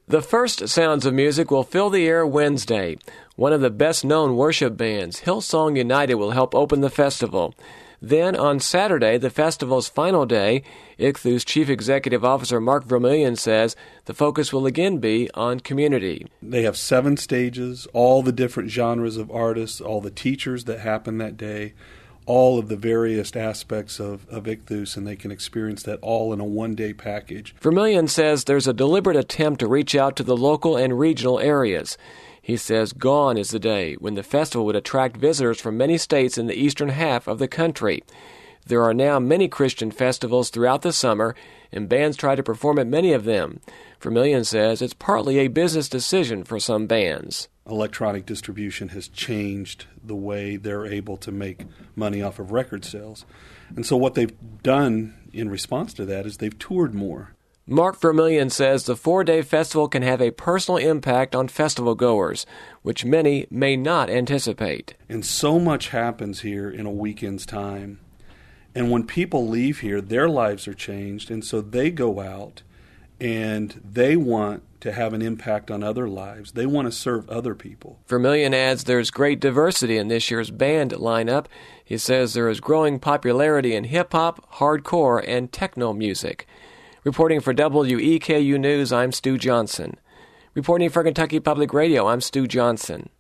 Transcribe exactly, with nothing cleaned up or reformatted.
The first Sounds of Music will fill the air Wednesday. One of the best-known worship bands, Hillsong United, will help open the festival. Then, on Saturday, the festival's final day, Ichthus Chief Executive Officer Mark Vermillion says the focus will again be on community. They have seven stages, all the different genres of artists, all the teachers that happen that day, all of the various aspects of, of Ichthus, and they can experience that all in a one-day package. Vermillion says there's a deliberate attempt to reach out to the local and regional areas. He says gone is the day when the festival would attract visitors from many states in the eastern half of the country. There are now many Christian festivals throughout the summer, and bands try to perform at many of them. Vermillion says it's partly a business decision for some bands. Electronic distribution has changed the way they're able to make money off of record sales. And so what they've done in response to that is they've toured more. Mark Vermillion says the four-day festival can have a personal impact on festival goers, which many may not anticipate. And so much happens here in a weekend's time. And when people leave here, their lives are changed, and so they go out and they want to have an impact on other lives. They want to serve other people. Vermillion adds there's great diversity in this year's band lineup. He says there is growing popularity in hip-hop, hardcore, and techno music. Reporting for W E K U News, I'm Stu Johnson. Reporting for Kentucky Public Radio, I'm Stu Johnson.